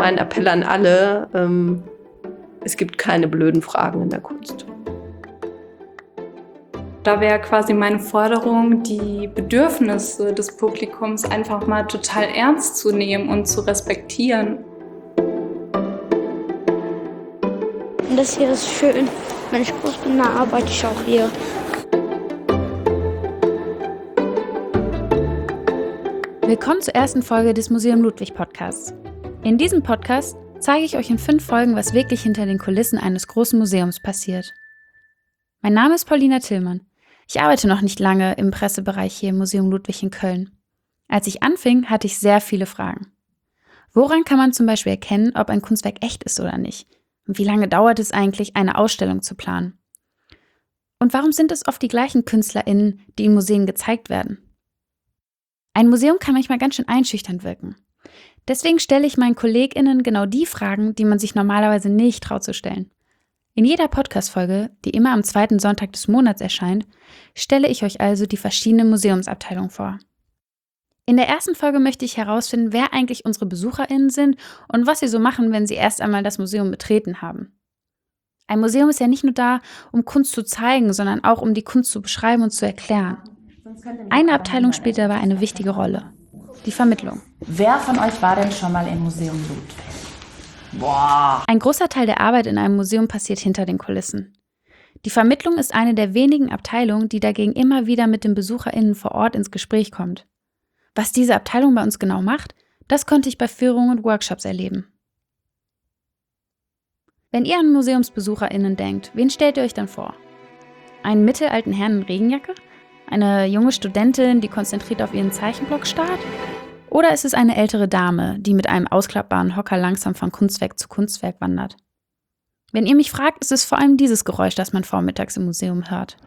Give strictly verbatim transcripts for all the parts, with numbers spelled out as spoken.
mein Appell an alle, ähm, es gibt keine blöden Fragen in der Kunst. Da wäre quasi meine Forderung, die Bedürfnisse des Publikums einfach mal total ernst zu nehmen und zu respektieren. Und das hier ist schön. Wenn ich groß bin, dann arbeite ich auch hier. Willkommen zur ersten Folge des Museum Ludwig Podcasts. In diesem Podcast zeige ich euch in fünf Folgen, was wirklich hinter den Kulissen eines großen Museums passiert. Mein Name ist Paulina Tillmann. Ich arbeite noch nicht lange im Pressebereich hier im Museum Ludwig in Köln. Als ich anfing, hatte ich sehr viele Fragen. Woran kann man zum Beispiel erkennen, ob ein Kunstwerk echt ist oder nicht? Und wie lange dauert es eigentlich, eine Ausstellung zu planen? Und warum sind es oft die gleichen KünstlerInnen, die in Museen gezeigt werden? Ein Museum kann manchmal ganz schön einschüchternd wirken. Deswegen stelle ich meinen KollegInnen genau die Fragen, die man sich normalerweise nicht traut zu stellen. In jeder Podcast-Folge, die immer am zweiten Sonntag des Monats erscheint, stelle ich euch also die verschiedenen Museumsabteilungen vor. In der ersten Folge möchte ich herausfinden, wer eigentlich unsere BesucherInnen sind und was sie so machen, wenn sie erst einmal das Museum betreten haben. Ein Museum ist ja nicht nur da, um Kunst zu zeigen, sondern auch um die Kunst zu beschreiben und zu erklären. Eine Abteilung spielt dabei eine wichtige Rolle: die Vermittlung. Wer von euch war denn schon mal im Museum Ludwig? Boah! Ein großer Teil der Arbeit in einem Museum passiert hinter den Kulissen. Die Vermittlung ist eine der wenigen Abteilungen, die dagegen immer wieder mit den BesucherInnen vor Ort ins Gespräch kommt. Was diese Abteilung bei uns genau macht, das konnte ich bei Führungen und Workshops erleben. Wenn ihr an MuseumsbesucherInnen denkt, wen stellt ihr euch dann vor? Einen mittelalten Herrn in Regenjacke? Eine junge Studentin, die konzentriert auf ihren Zeichenblock starrt? Oder ist es eine ältere Dame, die mit einem ausklappbaren Hocker langsam von Kunstwerk zu Kunstwerk wandert? Wenn ihr mich fragt, ist es vor allem dieses Geräusch, das man vormittags im Museum hört.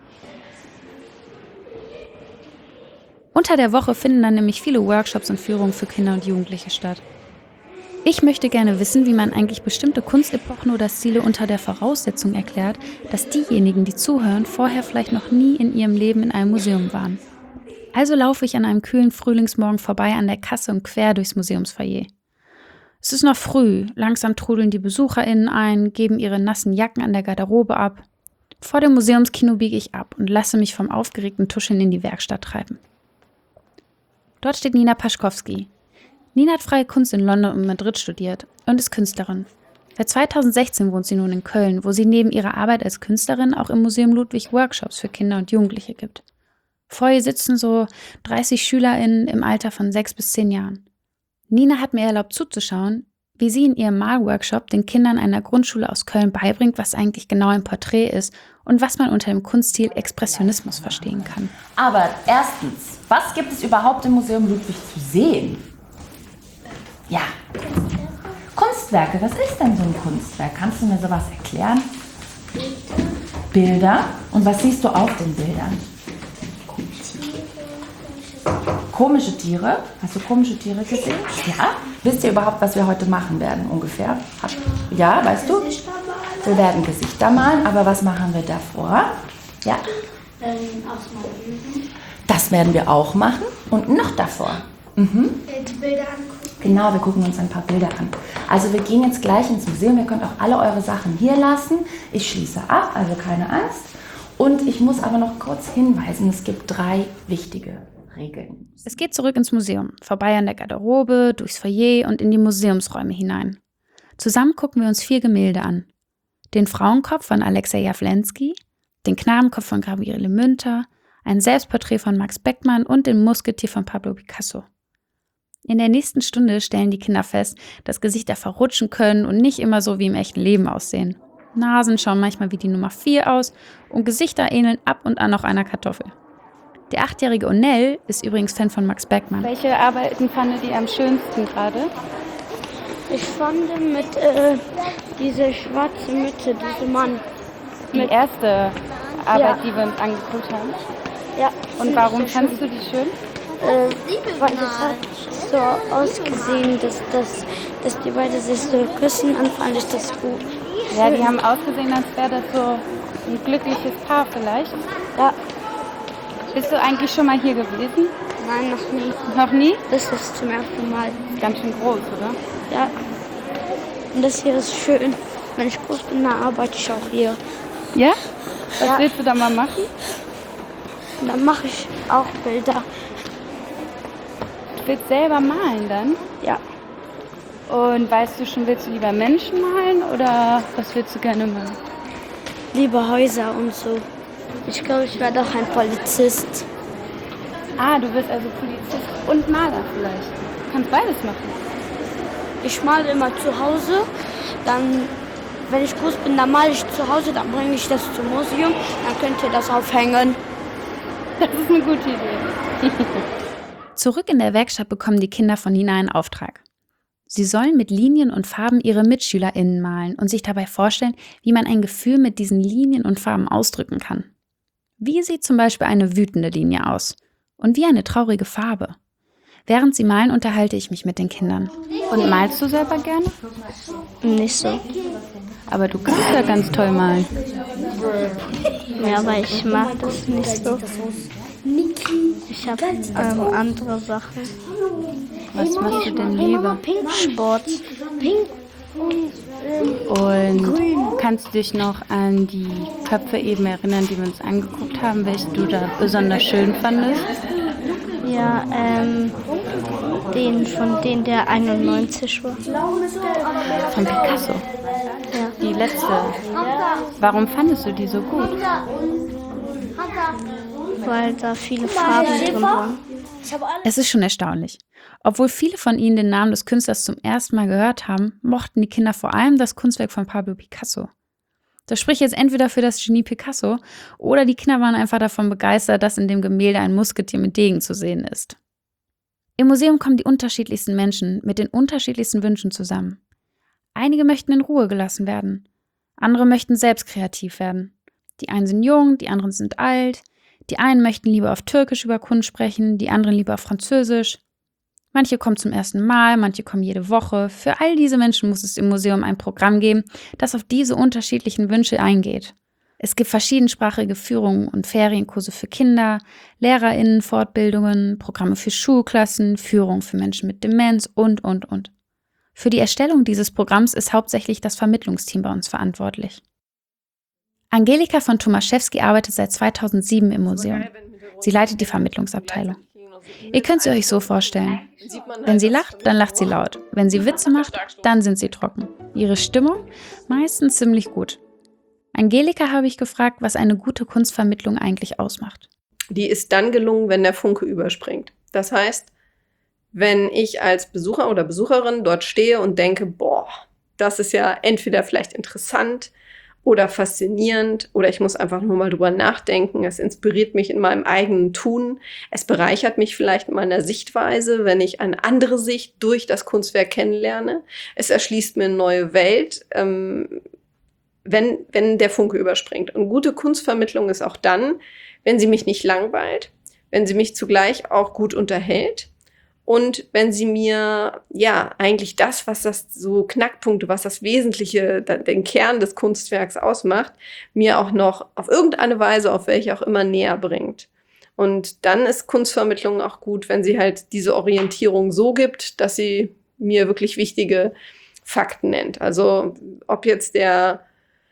Unter der Woche finden dann nämlich viele Workshops und Führungen für Kinder und Jugendliche statt. Ich möchte gerne wissen, wie man eigentlich bestimmte Kunstepochen oder Stile unter der Voraussetzung erklärt, dass diejenigen, die zuhören, vorher vielleicht noch nie in ihrem Leben in einem Museum waren. Also laufe ich an einem kühlen Frühlingsmorgen vorbei an der Kasse und quer durchs Museumsfoyer. Es ist noch früh, langsam trudeln die BesucherInnen ein, geben ihre nassen Jacken an der Garderobe ab. Vor dem Museumskino biege ich ab und lasse mich vom aufgeregten Tuscheln in die Werkstatt treiben. Dort steht Nina Paschkowski. Nina hat freie Kunst in London und Madrid studiert und ist Künstlerin. Seit zweitausendsechzehn wohnt sie nun in Köln, wo sie neben ihrer Arbeit als Künstlerin auch im Museum Ludwig Workshops für Kinder und Jugendliche gibt. Vor ihr sitzen so dreißig SchülerInnen im Alter von sechs bis zehn Jahren. Nina hat mir erlaubt zuzuschauen, wie sie in ihrem Malworkshop den Kindern einer Grundschule aus Köln beibringt, was eigentlich genau ein Porträt ist und was man unter dem Kunststil Expressionismus verstehen kann. Aber erstens, was gibt es überhaupt im Museum Ludwig zu sehen? Ja, Kunstwerke. Was ist denn so ein Kunstwerk? Kannst du mir sowas erklären? Bilder. Und was siehst du auf den Bildern? Komische Tiere. Hast du komische Tiere gesehen? Ja. Wisst ihr überhaupt, was wir heute machen werden ungefähr? Ja, weißt du? Wir werden Gesichter malen, aber was machen wir davor? Ja. Das werden wir auch machen. Und noch davor. Mhm. Die Bilder angucken. Genau, wir gucken uns ein paar Bilder an. Also wir gehen jetzt gleich ins Museum. Ihr könnt auch alle eure Sachen hier lassen. Ich schließe ab, also keine Angst. Und ich muss aber noch kurz hinweisen, es gibt drei wichtige Regeln. Es geht zurück ins Museum, vorbei an der Garderobe, durchs Foyer und in die Museumsräume hinein. Zusammen gucken wir uns vier Gemälde an. Den Frauenkopf von Alexej Jawlensky, den Knabenkopf von Gabriele Münter, ein Selbstporträt von Max Beckmann und den Musketier von Pablo Picasso. In der nächsten Stunde stellen die Kinder fest, dass Gesichter verrutschen können und nicht immer so wie im echten Leben aussehen. Nasen schauen manchmal wie die Nummer vier aus und Gesichter ähneln ab und an noch einer Kartoffel. Der achtjährige Onel ist übrigens Fan von Max Beckmann. Welche Arbeiten fandet ihr am schönsten gerade? Ich fand mit äh, diese schwarze Mütze, diese Mann. Die Mit, erste Arbeit, Ja. die wir uns angeguckt haben. ja. Und warum fandest du die schön? Äh, weil das hat so ausgesehen, dass, dass, dass die beiden sich so küssen, und fand ich das gut. Ja, die haben ausgesehen, als wäre das so ein glückliches Paar vielleicht. Ja, Bist du eigentlich schon mal hier gewesen? nein, noch nie. Noch nie? Das ist zum ersten Mal. Ganz schön groß, oder? Ja, Und das hier ist schön. Wenn ich groß bin, dann arbeite ich auch hier. Ja? Was Ja. willst du da mal machen? Und dann mache ich auch Bilder. Du willst selber malen dann? Ja, Und weißt du schon, willst du lieber Menschen malen oder was willst du gerne malen? liebe Häuser und so. Ich glaube, ich werde auch ein Polizist. Ah, du bist also Polizist und Maler vielleicht. Du kannst beides machen. Ich male immer zu Hause. Dann, wenn ich groß bin, dann male ich zu Hause. Dann bringe ich das zum Museum. Dann könnt ihr das aufhängen. Das ist eine gute Idee. Zurück in der Werkstatt bekommen die Kinder von Nina einen Auftrag. Sie sollen mit Linien und Farben ihre MitschülerInnen malen und sich dabei vorstellen, wie man ein Gefühl mit diesen Linien und Farben ausdrücken kann. Wie sieht zum Beispiel eine wütende Linie aus? Und wie eine traurige Farbe? Während sie malen, unterhalte ich mich mit den Kindern. Und malst du selber gerne? Nicht so. Aber du kannst ja ganz toll malen. Ja, aber ich mag das nicht so. Ich habe ähm, andere Sachen. Was machst du denn lieber? Sport. Und kannst du dich noch an die Köpfe eben erinnern, die wir uns angeguckt haben, welche du da besonders schön fandest? Ja, ähm, den von denen, der einundneunzig war. Von Picasso. Ja. Die letzte. Warum fandest du die so gut? Weil da viele Farben drin waren. Es ist schon erstaunlich. Obwohl viele von ihnen den Namen des Künstlers zum ersten Mal gehört haben, mochten die Kinder vor allem das Kunstwerk von Pablo Picasso. Das spricht jetzt entweder für das Genie Picasso oder die Kinder waren einfach davon begeistert, dass in dem Gemälde ein Musketier mit Degen zu sehen ist. Im Museum kommen die unterschiedlichsten Menschen mit den unterschiedlichsten Wünschen zusammen. Einige möchten in Ruhe gelassen werden. Andere möchten selbst kreativ werden. Die einen sind jung, die anderen sind alt. Die einen möchten lieber auf Türkisch über Kunst sprechen, die anderen lieber auf Französisch. Manche kommen zum ersten Mal, manche kommen jede Woche. Für all diese Menschen muss es im Museum ein Programm geben, das auf diese unterschiedlichen Wünsche eingeht. Es gibt verschiedensprachige Führungen und Ferienkurse für Kinder, LehrerInnen, Fortbildungen, Programme für Schulklassen, Führungen für Menschen mit Demenz und, und, und. Für die Erstellung dieses Programms ist hauptsächlich das Vermittlungsteam bei uns verantwortlich. Angelika von Tomaszewski arbeitet seit zweitausendsieben im Museum. Sie leitet die Vermittlungsabteilung. Ihr könnt sie euch so vorstellen. Wenn sie lacht, dann lacht sie laut. Wenn sie Witze macht, dann sind sie trocken. Ihre Stimmung? Meistens ziemlich gut. Angelika habe ich gefragt, was eine gute Kunstvermittlung eigentlich ausmacht. Die ist dann gelungen, wenn der Funke überspringt. Das heißt, wenn ich als Besucher oder Besucherin dort stehe und denke, boah, das ist ja entweder vielleicht interessant oder faszinierend oder ich muss einfach nur mal drüber nachdenken. Es inspiriert mich in meinem eigenen Tun. Es bereichert mich vielleicht in meiner Sichtweise, wenn ich eine andere Sicht durch das Kunstwerk kennenlerne. Es erschließt mir eine neue Welt, ähm, wenn, wenn der Funke überspringt. Und gute Kunstvermittlung ist auch dann, wenn sie mich nicht langweilt, wenn sie mich zugleich auch gut unterhält und wenn sie mir, ja, eigentlich das, was das so Knackpunkte, was das Wesentliche, den Kern des Kunstwerks ausmacht, mir auch noch auf irgendeine Weise, auf welche auch immer, näher bringt. Und dann ist Kunstvermittlung auch gut, wenn sie halt diese Orientierung so gibt, dass sie mir wirklich wichtige Fakten nennt. Also ob jetzt der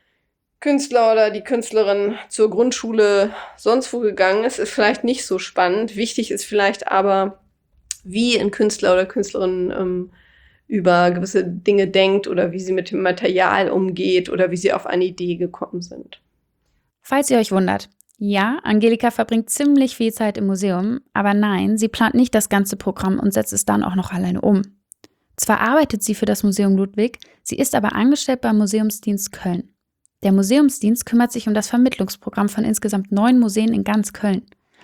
Künstler oder die Künstlerin zur Grundschule sonst wo gegangen ist, ist vielleicht nicht so spannend. Wichtig ist vielleicht aber, wie ein Künstler oder Künstlerin ähm, über gewisse Dinge denkt oder wie sie mit dem Material umgeht oder wie sie auf eine Idee gekommen sind. Falls ihr euch wundert, ja, Angelika verbringt ziemlich viel Zeit im Museum, aber nein, sie plant nicht das ganze Programm und setzt es dann auch noch alleine um. Zwar arbeitet sie für das Museum Ludwig, sie ist aber angestellt beim Museumsdienst Köln. Der Museumsdienst kümmert sich um das Vermittlungsprogramm von insgesamt neun Museen in ganz Köln.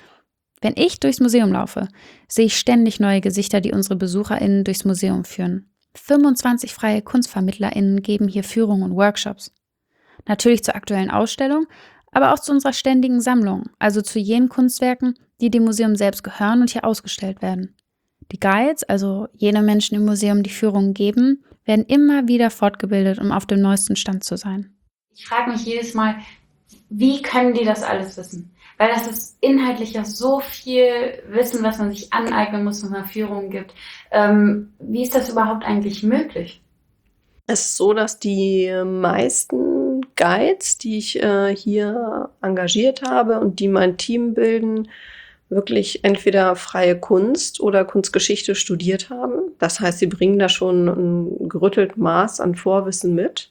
Wenn ich durchs Museum laufe, sehe ich ständig neue Gesichter, die unsere BesucherInnen durchs Museum führen. fünfundzwanzig freie KunstvermittlerInnen geben hier Führungen und Workshops. Natürlich zur aktuellen Ausstellung, aber auch zu unserer ständigen Sammlung, also zu jenen Kunstwerken, die dem Museum selbst gehören und hier ausgestellt werden. Die Guides, also jene Menschen im Museum, die Führungen geben, werden immer wieder fortgebildet, um auf dem neuesten Stand zu sein. Ich frage mich jedes Mal, wie können die das alles wissen? Weil das ist inhaltlich ja so viel Wissen, was man sich aneignen muss, wenn man Führungen gibt. Ähm, wie ist das überhaupt eigentlich möglich? Es ist so, dass die meisten Guides, die ich äh, hier engagiert habe und die mein Team bilden, wirklich entweder freie Kunst oder Kunstgeschichte studiert haben. Das heißt, sie bringen da schon ein gerüttelt Maß an Vorwissen mit.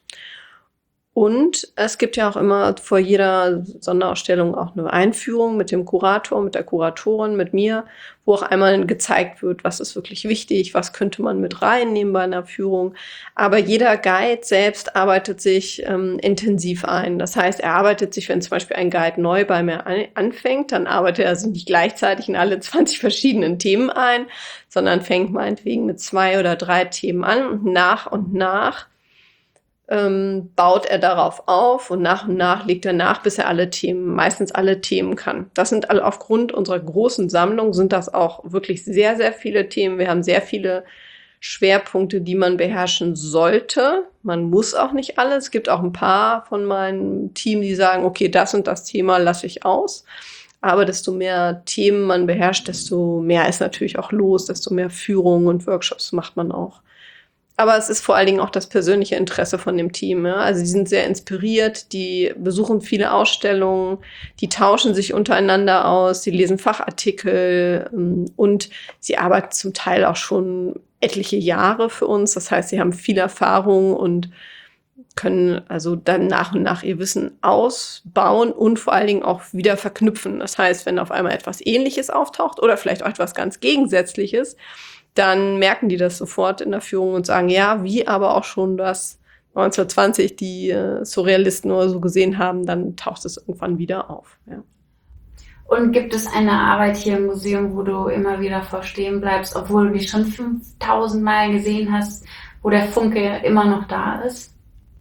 Und es gibt ja auch immer vor jeder Sonderausstellung auch eine Einführung mit dem Kurator, mit der Kuratorin, mit mir, wo auch einmal gezeigt wird, was ist wirklich wichtig, was könnte man mit reinnehmen bei einer Führung. Aber jeder Guide selbst arbeitet sich ähm, intensiv ein. Das heißt, er arbeitet sich, wenn zum Beispiel ein Guide neu bei mir an, anfängt, dann arbeitet er sich nicht gleichzeitig in alle zwanzig verschiedenen Themen ein, sondern fängt meinetwegen mit zwei oder drei Themen an und nach und nach Ähm, baut er darauf auf und nach und nach legt er nach, bis er alle Themen, meistens alle Themen kann. Das sind alle aufgrund unserer großen Sammlung sind das auch wirklich sehr, sehr viele Themen. Wir haben sehr viele Schwerpunkte, die man beherrschen sollte. Man muss auch nicht alles. Es gibt auch ein paar von meinem Team, die sagen, okay, das und das Thema lasse ich aus. Aber desto mehr Themen man beherrscht, desto mehr ist natürlich auch los, desto mehr Führungen und Workshops macht man auch. Aber es ist vor allen Dingen auch das persönliche Interesse von dem Team. Ja? Also die sind sehr inspiriert, die besuchen viele Ausstellungen, die tauschen sich untereinander aus, die lesen Fachartikel ähm, und sie arbeiten zum Teil auch schon etliche Jahre für uns. Das heißt, sie haben viel Erfahrung und können also dann nach und nach ihr Wissen ausbauen und vor allen Dingen auch wieder verknüpfen. Das heißt, wenn auf einmal etwas Ähnliches auftaucht oder vielleicht auch etwas ganz Gegensätzliches, dann merken die das sofort in der Führung und sagen, ja, wie aber auch schon das neunzehnhundertzwanzig die äh, Surrealisten oder so gesehen haben, dann taucht es irgendwann wieder auf. Ja. Und gibt es eine Arbeit hier im Museum, wo du immer wieder vor stehen bleibst, obwohl du die schon fünftausend Mal gesehen hast, wo der Funke immer noch da ist?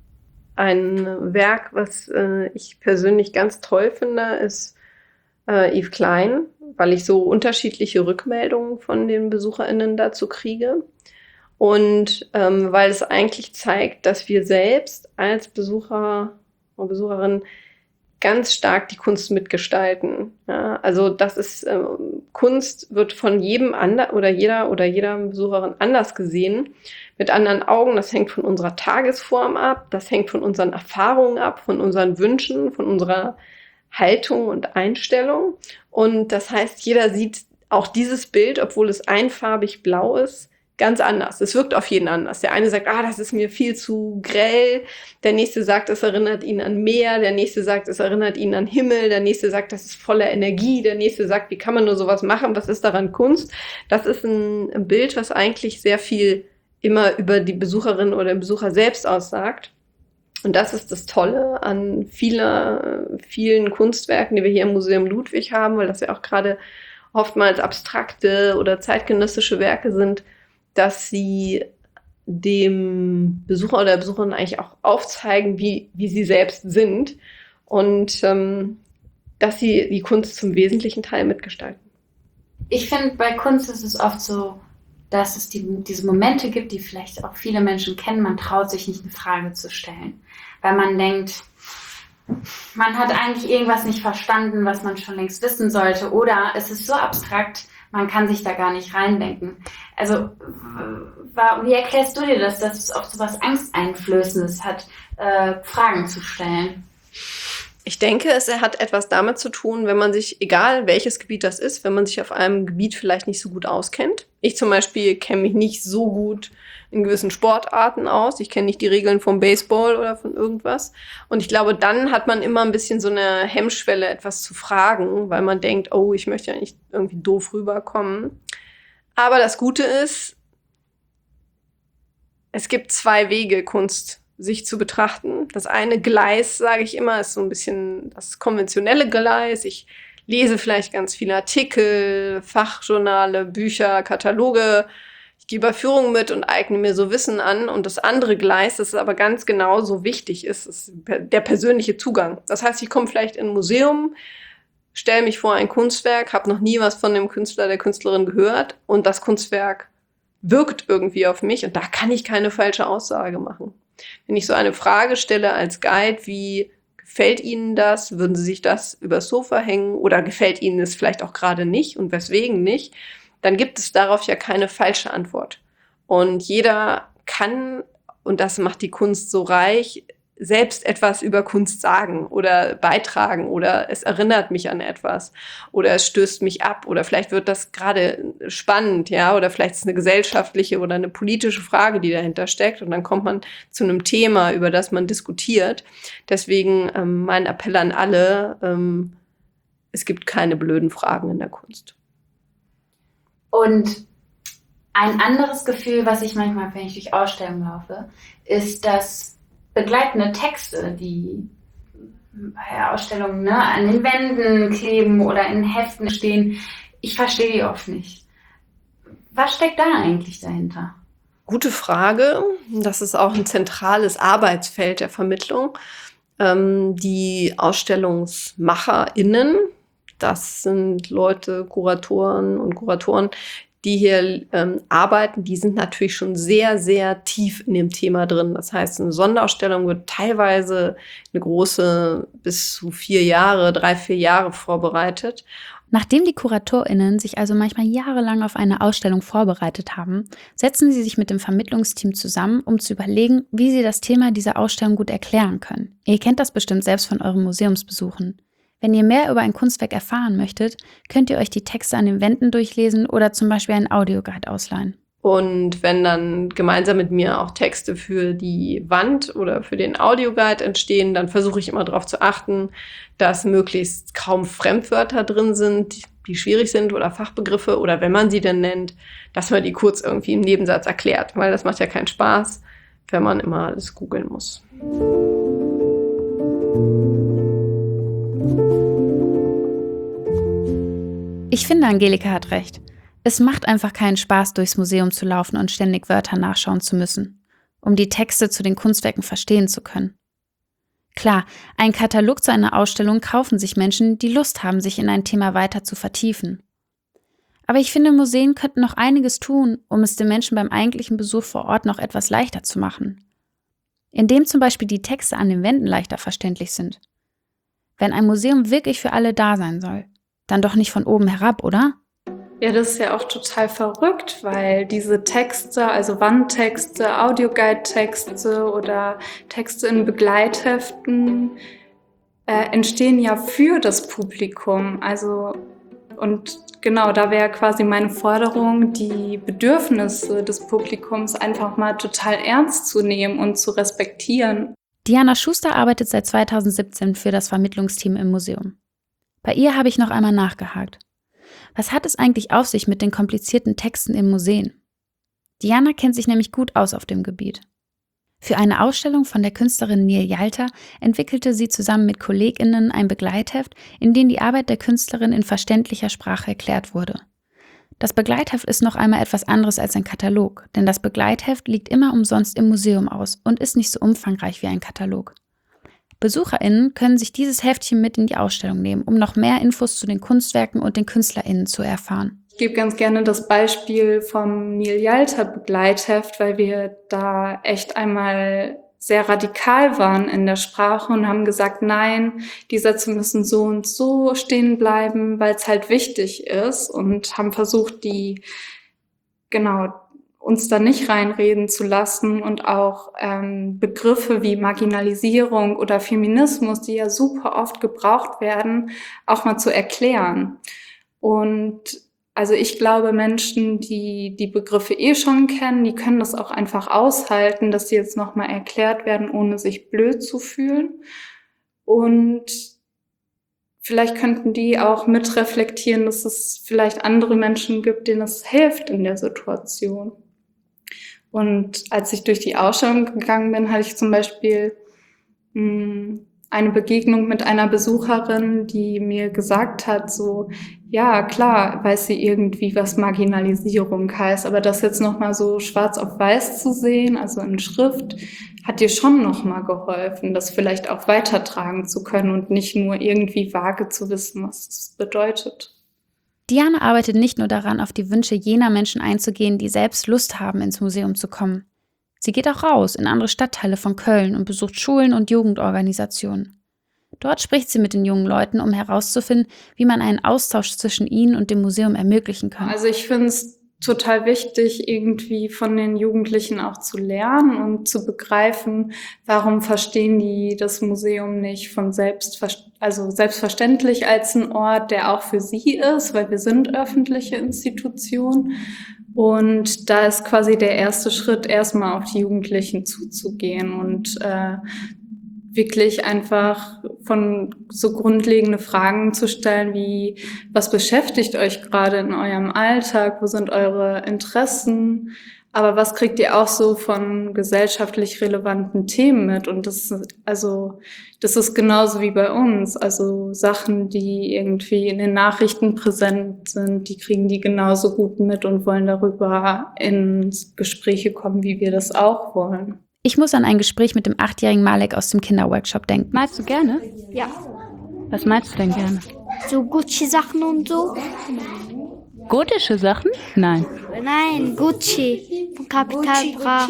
Ein Werk, was äh, ich persönlich ganz toll finde, ist äh, Yves Klein, weil ich so unterschiedliche Rückmeldungen von den BesucherInnen dazu kriege. Und ähm, weil es eigentlich zeigt, dass wir selbst als Besucher und Besucherinnen ganz stark die Kunst mitgestalten. Ja, also das ist, äh, Kunst wird von jedem ander oder jeder oder jeder Besucherin anders gesehen, mit anderen Augen. Das hängt von unserer Tagesform ab, das hängt von unseren Erfahrungen ab, von unseren Wünschen, von unserer Haltung und Einstellung. Und das heißt, jeder sieht auch dieses Bild, obwohl es einfarbig blau ist, ganz anders. Es wirkt auf jeden anders. Der eine sagt, ah, das ist mir viel zu grell. Der nächste sagt, es erinnert ihn an Meer. Der nächste sagt, es erinnert ihn an Himmel. Der nächste sagt, das ist voller Energie. Der nächste sagt, wie kann man nur sowas machen? Was ist daran Kunst? Das ist ein Bild, was eigentlich sehr viel immer über die Besucherin oder den Besucher selbst aussagt. Und das ist das Tolle an vieler, vielen Kunstwerken, die wir hier im Museum Ludwig haben, weil das ja auch gerade oftmals abstrakte oder zeitgenössische Werke sind, dass sie dem Besucher oder der Besucherin eigentlich auch aufzeigen, wie, wie sie selbst sind und ähm, dass sie die Kunst zum wesentlichen Teil mitgestalten. Ich finde, bei Kunst ist es oft so, dass es die, diese Momente gibt, die vielleicht auch viele Menschen kennen. Man traut sich nicht, eine Frage zu stellen, weil man denkt, man hat eigentlich irgendwas nicht verstanden, was man schon längst wissen sollte, oder es ist so abstrakt, man kann sich da gar nicht reindenken. Also wie erklärst du dir das, dass es oft so was Angsteinflößendes hat, äh, Fragen zu stellen? Ich denke, es hat etwas damit zu tun, wenn man sich, egal welches Gebiet das ist, wenn man sich auf einem Gebiet vielleicht nicht so gut auskennt. Ich zum Beispiel kenne mich nicht so gut in gewissen Sportarten aus. Ich kenne nicht die Regeln vom Baseball oder von irgendwas. Und ich glaube, dann hat man immer ein bisschen so eine Hemmschwelle, etwas zu fragen, weil man denkt, oh, ich möchte ja nicht irgendwie doof rüberkommen. Aber das Gute ist, es gibt zwei Wege, Kunst sich zu betrachten. Das eine Gleis, sage ich immer, ist so ein bisschen das konventionelle Gleis. Ich lese vielleicht ganz viele Artikel, Fachjournale, Bücher, Kataloge. Ich gehe bei Führungen mit und eigne mir so Wissen an. Und das andere Gleis, das aber ganz genauso wichtig ist, ist der persönliche Zugang. Das heißt, ich komme vielleicht in ein Museum, stelle mich vor ein Kunstwerk, habe noch nie was von dem Künstler, der Künstlerin gehört und das Kunstwerk wirkt irgendwie auf mich und da kann ich keine falsche Aussage machen. Wenn ich so eine Frage stelle als Guide, wie gefällt Ihnen das? Würden Sie sich das übers Sofa hängen? Oder gefällt Ihnen es vielleicht auch gerade nicht und weswegen nicht? Dann gibt es darauf ja keine falsche Antwort. Und jeder kann und das macht die Kunst so reich, selbst etwas über Kunst sagen oder beitragen oder es erinnert mich an etwas oder es stößt mich ab oder vielleicht wird das gerade spannend, ja, oder vielleicht ist es eine gesellschaftliche oder eine politische Frage, die dahinter steckt und dann kommt man zu einem Thema, über das man diskutiert. Deswegen ähm, mein Appell an alle, ähm, es gibt keine blöden Fragen in der Kunst. Und ein anderes Gefühl, was ich manchmal, wenn ich durch Ausstellungen laufe, ist, dass begleitende Texte, die bei Ausstellungen ne, an den Wänden kleben oder in Heften stehen, ich verstehe die oft nicht. Was steckt da eigentlich dahinter? Gute Frage. Das ist auch ein zentrales Arbeitsfeld der Vermittlung. Ähm, die AusstellungsmacherInnen, das sind Leute, Kuratoren und Kuratoren, die hier ähm, arbeiten, die sind natürlich schon sehr, sehr tief in dem Thema drin. Das heißt, eine Sonderausstellung wird teilweise eine große bis zu vier Jahre, drei, vier Jahre vorbereitet. Nachdem die KuratorInnen sich also manchmal jahrelang auf eine Ausstellung vorbereitet haben, setzen sie sich mit dem Vermittlungsteam zusammen, um zu überlegen, wie sie das Thema dieser Ausstellung gut erklären können. Ihr kennt das bestimmt selbst von euren Museumsbesuchen. Wenn ihr mehr über ein Kunstwerk erfahren möchtet, könnt ihr euch die Texte an den Wänden durchlesen oder zum Beispiel einen Audioguide ausleihen. Und wenn dann gemeinsam mit mir auch Texte für die Wand oder für den Audioguide entstehen, dann versuche ich immer darauf zu achten, dass möglichst kaum Fremdwörter drin sind, die schwierig sind oder Fachbegriffe oder wenn man sie denn nennt, dass man die kurz irgendwie im Nebensatz erklärt, weil das macht ja keinen Spaß, wenn man immer alles googeln muss. Ich finde, Angelika hat recht. Es macht einfach keinen Spaß, durchs Museum zu laufen und ständig Wörter nachschauen zu müssen, um die Texte zu den Kunstwerken verstehen zu können. Klar, einen Katalog zu einer Ausstellung kaufen sich Menschen, die Lust haben, sich in ein Thema weiter zu vertiefen. Aber ich finde, Museen könnten noch einiges tun, um es den Menschen beim eigentlichen Besuch vor Ort noch etwas leichter zu machen. Indem zum Beispiel die Texte an den Wänden leichter verständlich sind. Wenn ein Museum wirklich für alle da sein soll, dann doch nicht von oben herab, oder? Ja, das ist ja auch total verrückt, weil diese Texte, also Wandtexte, Audioguide-Texte oder Texte in Begleitheften äh, entstehen ja für das Publikum. Also und genau, da wäre quasi meine Forderung, die Bedürfnisse des Publikums einfach mal total ernst zu nehmen und zu respektieren. Diana Schuster arbeitet seit zweitausendsiebzehn für das Vermittlungsteam im Museum. Bei ihr habe ich noch einmal nachgehakt. Was hat es eigentlich auf sich mit den komplizierten Texten in Museen? Diana kennt sich nämlich gut aus auf dem Gebiet. Für eine Ausstellung von der Künstlerin Nil Yalta entwickelte sie zusammen mit KollegInnen ein Begleitheft, in dem die Arbeit der Künstlerin in verständlicher Sprache erklärt wurde. Das Begleitheft ist noch einmal etwas anderes als ein Katalog, denn das Begleitheft liegt immer umsonst im Museum aus und ist nicht so umfangreich wie ein Katalog. BesucherInnen können sich dieses Heftchen mit in die Ausstellung nehmen, um noch mehr Infos zu den Kunstwerken und den KünstlerInnen zu erfahren. Ich gebe ganz gerne das Beispiel vom Nil Yalta Begleitheft, weil wir da echt einmal sehr radikal waren in der Sprache und haben gesagt, nein, die Sätze müssen so und so stehen bleiben, weil es halt wichtig ist und haben versucht, die, genau, uns da nicht reinreden zu lassen und auch ähm, Begriffe wie Marginalisierung oder Feminismus, die ja super oft gebraucht werden, auch mal zu erklären. Und also ich glaube, Menschen, die die Begriffe eh schon kennen, die können das auch einfach aushalten, dass sie jetzt nochmal erklärt werden, ohne sich blöd zu fühlen. Und vielleicht könnten die auch mitreflektieren, dass es vielleicht andere Menschen gibt, denen es hilft in der Situation. Und als ich durch die Ausstellung gegangen bin, hatte ich zum Beispiel mh, eine Begegnung mit einer Besucherin, die mir gesagt hat, so, ja, klar, weiß sie irgendwie, was Marginalisierung heißt, aber das jetzt nochmal so schwarz auf weiß zu sehen, also in Schrift, hat ihr schon nochmal geholfen, das vielleicht auch weitertragen zu können und nicht nur irgendwie vage zu wissen, was es bedeutet. Diana arbeitet nicht nur daran, auf die Wünsche jener Menschen einzugehen, die selbst Lust haben, ins Museum zu kommen. Sie geht auch raus in andere Stadtteile von Köln und besucht Schulen und Jugendorganisationen. Dort spricht sie mit den jungen Leuten, um herauszufinden, wie man einen Austausch zwischen ihnen und dem Museum ermöglichen kann. Also ich finde es total wichtig, irgendwie von den Jugendlichen auch zu lernen und zu begreifen, warum verstehen die das Museum nicht von selbst, also selbstverständlich als ein Ort, der auch für sie ist, weil wir sind öffentliche Institutionen. Und da ist quasi der erste Schritt, erstmal auf die Jugendlichen zuzugehen und äh, wirklich einfach von so grundlegende Fragen zu stellen wie, was beschäftigt euch gerade in eurem Alltag, wo sind eure Interessen, aber was kriegt ihr auch so von gesellschaftlich relevanten Themen mit? Und das ist, also, das ist genauso wie bei uns, also Sachen, die irgendwie in den Nachrichten präsent sind, die kriegen die genauso gut mit und wollen darüber in Gespräche kommen, wie wir das auch wollen. Ich muss an ein Gespräch mit dem achtjährigen Malek aus dem Kinderworkshop denken. Malst du gerne? Ja. Was malst du denn gerne? So Gucci-Sachen und so. Gotische Sachen? Nein. Nein, Gucci von Capital Bra.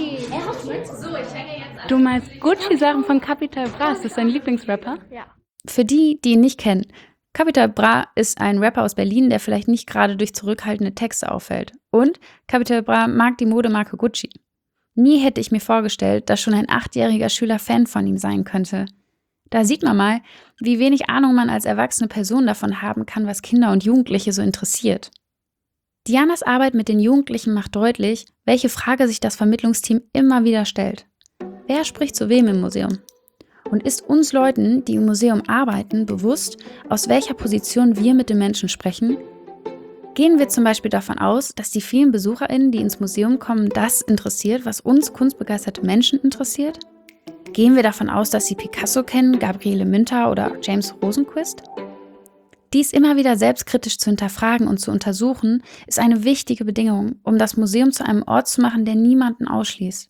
Du meinst Gucci-Sachen von Capital Bra? Ist das dein Lieblingsrapper? Ja. Für die, die ihn nicht kennen, Capital Bra ist ein Rapper aus Berlin, der vielleicht nicht gerade durch zurückhaltende Texte auffällt. Und Capital Bra mag die Modemarke Gucci. Nie hätte ich mir vorgestellt, dass schon ein achtjähriger Schüler Fan von ihm sein könnte. Da sieht man mal, wie wenig Ahnung man als erwachsene Person davon haben kann, was Kinder und Jugendliche so interessiert. Dianas Arbeit mit den Jugendlichen macht deutlich, welche Frage sich das Vermittlungsteam immer wieder stellt. Wer spricht zu wem im Museum? Und ist uns Leuten, die im Museum arbeiten, bewusst, aus welcher Position wir mit den Menschen sprechen? Gehen wir zum Beispiel davon aus, dass die vielen BesucherInnen, die ins Museum kommen, das interessiert, was uns kunstbegeisterte Menschen interessiert? Gehen wir davon aus, dass sie Picasso kennen, Gabriele Münter oder James Rosenquist? Dies immer wieder selbstkritisch zu hinterfragen und zu untersuchen, ist eine wichtige Bedingung, um das Museum zu einem Ort zu machen, der niemanden ausschließt.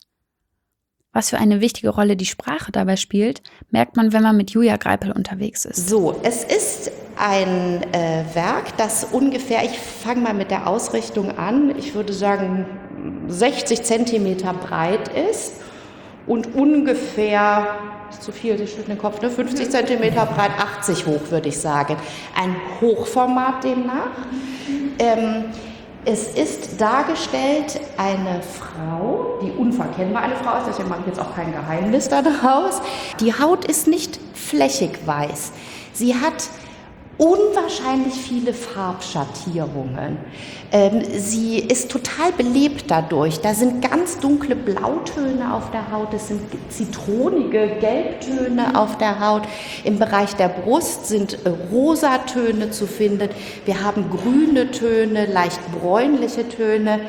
Was für eine wichtige Rolle die Sprache dabei spielt, merkt man, wenn man mit Julia Greipel unterwegs ist. So, es ist ein äh, Werk, das ungefähr, ich fange mal mit der Ausrichtung an, ich würde sagen sechzig Zentimeter breit ist und ungefähr, ist zu viel, das steht in den Kopf, ne? fünfzig Zentimeter breit, achtzig hoch, würde ich sagen. Ein Hochformat demnach. Ähm, Es ist dargestellt eine Frau, die unverkennbar eine Frau ist, deswegen mache ich jetzt auch kein Geheimnis daraus. Die Haut ist nicht flächig weiß. Sie hat unwahrscheinlich viele Farbschattierungen. Ähm, sie ist total belebt dadurch. Da sind ganz dunkle Blautöne auf der Haut, es sind zitronige Gelbtöne auf der Haut. Im Bereich der Brust sind äh, Rosatöne zu finden. Wir haben grüne Töne, leicht bräunliche Töne.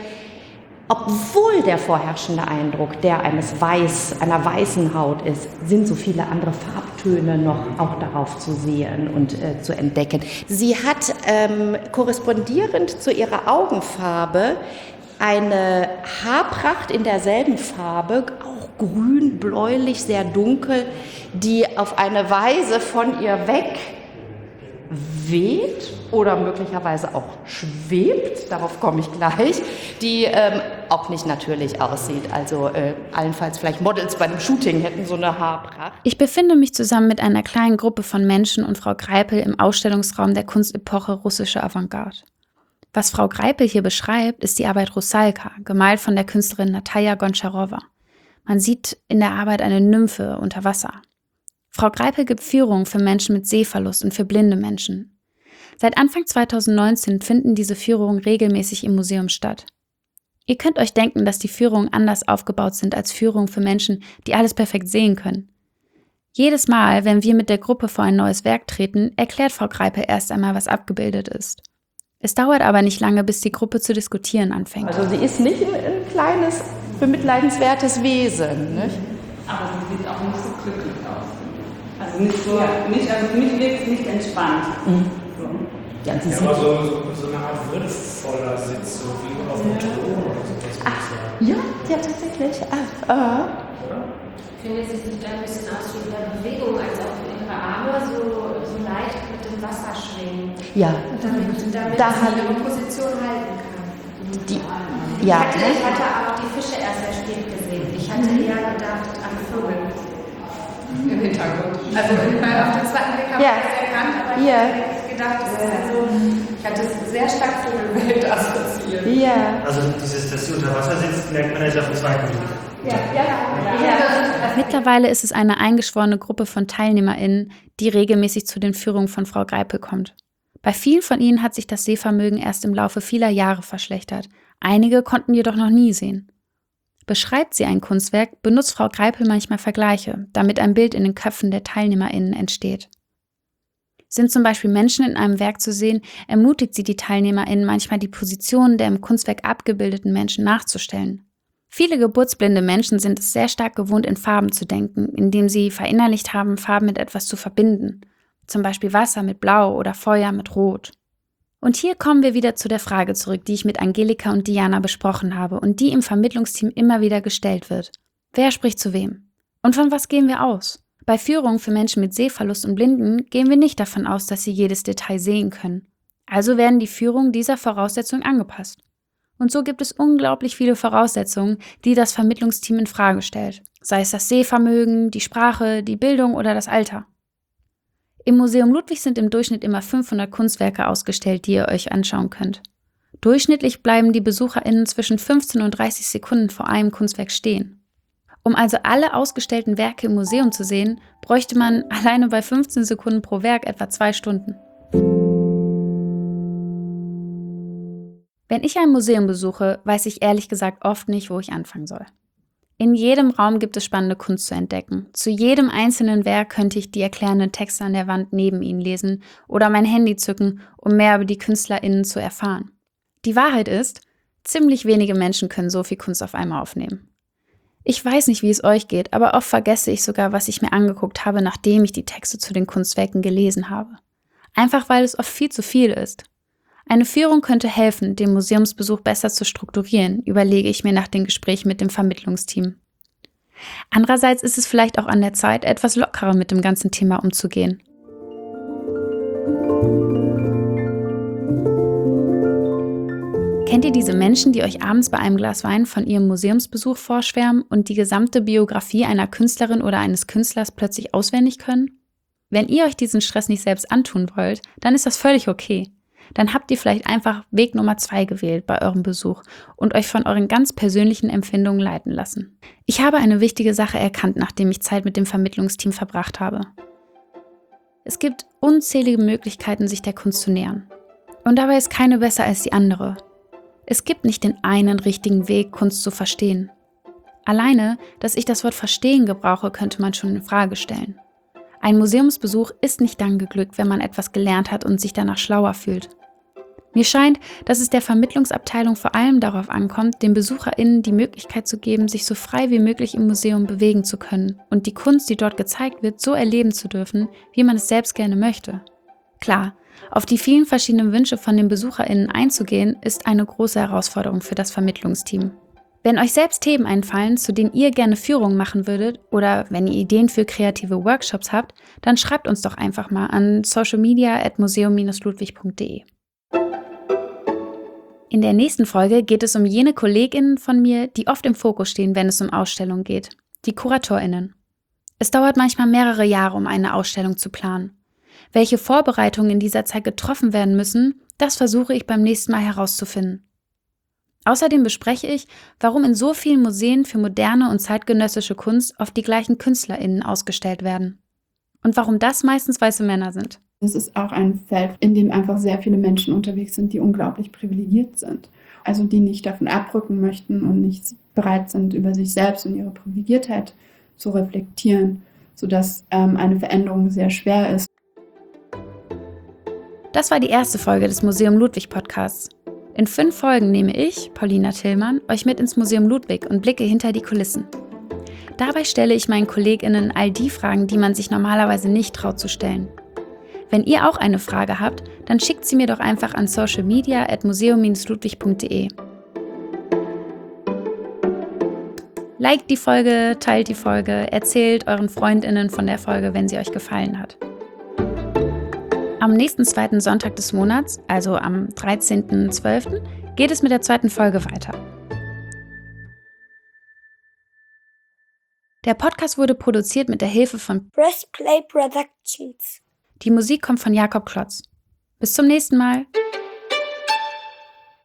Obwohl der vorherrschende Eindruck der eines Weiß, einer weißen Haut ist, sind so viele andere Farbtöne noch auch darauf zu sehen und äh, zu entdecken. Sie hat ähm, korrespondierend zu ihrer Augenfarbe eine Haarpracht in derselben Farbe, auch grün, bläulich, sehr dunkel, die auf eine Weise von ihr weg weht oder möglicherweise auch schwebt, darauf komme ich gleich, die ähm, auch nicht natürlich aussieht. Also äh, allenfalls vielleicht Models bei einem Shooting hätten so eine Haarpracht. Ich befinde mich zusammen mit einer kleinen Gruppe von Menschen und Frau Greipel im Ausstellungsraum der Kunstepoche Russische Avantgarde. Was Frau Greipel hier beschreibt, ist die Arbeit Russalka, gemalt von der Künstlerin Natalia Goncharowa. Man sieht in der Arbeit eine Nymphe unter Wasser. Frau Greipel gibt Führungen für Menschen mit Sehverlust und für blinde Menschen. Seit Anfang zweitausendneunzehn finden diese Führungen regelmäßig im Museum statt. Ihr könnt euch denken, dass die Führungen anders aufgebaut sind als Führungen für Menschen, die alles perfekt sehen können. Jedes Mal, wenn wir mit der Gruppe vor ein neues Werk treten, erklärt Frau Greipel erst einmal, was abgebildet ist. Es dauert aber nicht lange, bis die Gruppe zu diskutieren anfängt. Also sie ist nicht ein, ein kleines, bemitleidenswertes Wesen, nicht? Aber sie sieht auch nicht so glücklich aus. Also nicht so, nicht, also für mich wirkt es nicht entspannt. Mhm. So. Ja, sie ja, aber so, so, so eine Art würdevoller Sitz, so wie auf dem Thron oder sowas. Ach, ja, ja, tatsächlich. Ach, uh. Ich finde, sie sieht ein bisschen aus wie ihre Bewegung, als ob ihre Arme so, so leicht mit dem Wasser schwingen. Ja. Damit, damit da sie ihre Position halten kann. Die, ich, ja. hatte, ich hatte auch die Fische erst sehr spät gesehen. Ich hatte eher gedacht an Vögel im Hintergrund. Also auf den zweiten Blick habe ich ja. das erkannt, aber ich ja. habe gedacht, das ist also Ich hatte es sehr stark Vogelwelt assoziiert. Ja. Also dieses, dass sie unter Wasser sitzt, merkt man jetzt auf dem zweiten Bild. Ja, ja, ja. ja. Mittlerweile ist es eine eingeschworene Gruppe von TeilnehmerInnen, die regelmäßig zu den Führungen von Frau Greipel kommt. Bei vielen von ihnen hat sich das Sehvermögen erst im Laufe vieler Jahre verschlechtert. Einige konnten jedoch noch nie sehen. Beschreibt sie ein Kunstwerk, benutzt Frau Greipel manchmal Vergleiche, damit ein Bild in den Köpfen der TeilnehmerInnen entsteht. Sind zum Beispiel Menschen in einem Werk zu sehen, ermutigt sie die TeilnehmerInnen manchmal, die Positionen der im Kunstwerk abgebildeten Menschen nachzustellen. Viele geburtsblinde Menschen sind es sehr stark gewohnt, in Farben zu denken, indem sie verinnerlicht haben, Farben mit etwas zu verbinden. Zum Beispiel Wasser mit Blau oder Feuer mit Rot. Und hier kommen wir wieder zu der Frage zurück, die ich mit Angelika und Diana besprochen habe und die im Vermittlungsteam immer wieder gestellt wird. Wer spricht zu wem? Und von was gehen wir aus? Bei Führungen für Menschen mit Sehverlust und Blinden gehen wir nicht davon aus, dass sie jedes Detail sehen können. Also werden die Führungen dieser Voraussetzung angepasst. Und so gibt es unglaublich viele Voraussetzungen, die das Vermittlungsteam in Frage stellt. Sei es das Sehvermögen, die Sprache, die Bildung oder das Alter. Im Museum Ludwig sind im Durchschnitt immer fünfhundert Kunstwerke ausgestellt, die ihr euch anschauen könnt. Durchschnittlich bleiben die BesucherInnen zwischen fünfzehn und dreißig Sekunden vor einem Kunstwerk stehen. Um also alle ausgestellten Werke im Museum zu sehen, bräuchte man alleine bei fünfzehn Sekunden pro Werk etwa zwei Stunden. Wenn ich ein Museum besuche, weiß ich ehrlich gesagt oft nicht, wo ich anfangen soll. In jedem Raum gibt es spannende Kunst zu entdecken. Zu jedem einzelnen Werk könnte ich die erklärenden Texte an der Wand neben ihnen lesen oder mein Handy zücken, um mehr über die KünstlerInnen zu erfahren. Die Wahrheit ist, ziemlich wenige Menschen können so viel Kunst auf einmal aufnehmen. Ich weiß nicht, wie es euch geht, aber oft vergesse ich sogar, was ich mir angeguckt habe, nachdem ich die Texte zu den Kunstwerken gelesen habe. Einfach weil es oft viel zu viel ist. Eine Führung könnte helfen, den Museumsbesuch besser zu strukturieren, überlege ich mir nach dem Gespräch mit dem Vermittlungsteam. Andererseits ist es vielleicht auch an der Zeit, etwas lockerer mit dem ganzen Thema umzugehen. Kennt ihr diese Menschen, die euch abends bei einem Glas Wein von ihrem Museumsbesuch vorschwärmen und die gesamte Biografie einer Künstlerin oder eines Künstlers plötzlich auswendig können? Wenn ihr euch diesen Stress nicht selbst antun wollt, dann ist das völlig okay. Dann habt ihr vielleicht einfach Weg Nummer zwei gewählt bei eurem Besuch und euch von euren ganz persönlichen Empfindungen leiten lassen. Ich habe eine wichtige Sache erkannt, nachdem ich Zeit mit dem Vermittlungsteam verbracht habe. Es gibt unzählige Möglichkeiten, sich der Kunst zu nähern. Und dabei ist keine besser als die andere. Es gibt nicht den einen richtigen Weg, Kunst zu verstehen. Alleine, dass ich das Wort verstehen gebrauche, könnte man schon in Frage stellen. Ein Museumsbesuch ist nicht dann geglückt, wenn man etwas gelernt hat und sich danach schlauer fühlt. Mir scheint, dass es der Vermittlungsabteilung vor allem darauf ankommt, den BesucherInnen die Möglichkeit zu geben, sich so frei wie möglich im Museum bewegen zu können und die Kunst, die dort gezeigt wird, so erleben zu dürfen, wie man es selbst gerne möchte. Klar, auf die vielen verschiedenen Wünsche von den BesucherInnen einzugehen, ist eine große Herausforderung für das Vermittlungsteam. Wenn euch selbst Themen einfallen, zu denen ihr gerne Führungen machen würdet oder wenn ihr Ideen für kreative Workshops habt, dann schreibt uns doch einfach mal an socialmedia at museum Bindestrich ludwig punkt de. In der nächsten Folge geht es um jene KollegInnen von mir, die oft im Fokus stehen, wenn es um Ausstellungen geht, die KuratorInnen. Es dauert manchmal mehrere Jahre, um eine Ausstellung zu planen. Welche Vorbereitungen in dieser Zeit getroffen werden müssen, das versuche ich beim nächsten Mal herauszufinden. Außerdem bespreche ich, warum in so vielen Museen für moderne und zeitgenössische Kunst oft die gleichen KünstlerInnen ausgestellt werden. Und warum das meistens weiße Männer sind. Es ist auch ein Feld, in dem einfach sehr viele Menschen unterwegs sind, die unglaublich privilegiert sind. Also die nicht davon abrücken möchten und nicht bereit sind, über sich selbst und ihre Privilegiertheit zu reflektieren, sodass ähm, eine Veränderung sehr schwer ist. Das war die erste Folge des Museum Ludwig Podcasts. In fünf Folgen nehme ich, Paulina Tillmann, euch mit ins Museum Ludwig und blicke hinter die Kulissen. Dabei stelle ich meinen KollegInnen all die Fragen, die man sich normalerweise nicht traut zu stellen. Wenn ihr auch eine Frage habt, dann schickt sie mir doch einfach an socialmedia at museum Bindestrich ludwig punkt de. Liked die Folge, teilt die Folge, erzählt euren FreundInnen von der Folge, wenn sie euch gefallen hat. Am nächsten zweiten Sonntag des Monats, also am dreizehnten zwölften, geht es mit der zweiten Folge weiter. Der Podcast wurde produziert mit der Hilfe von Press Play Productions. Die Musik kommt von Jakob Klotz. Bis zum nächsten Mal.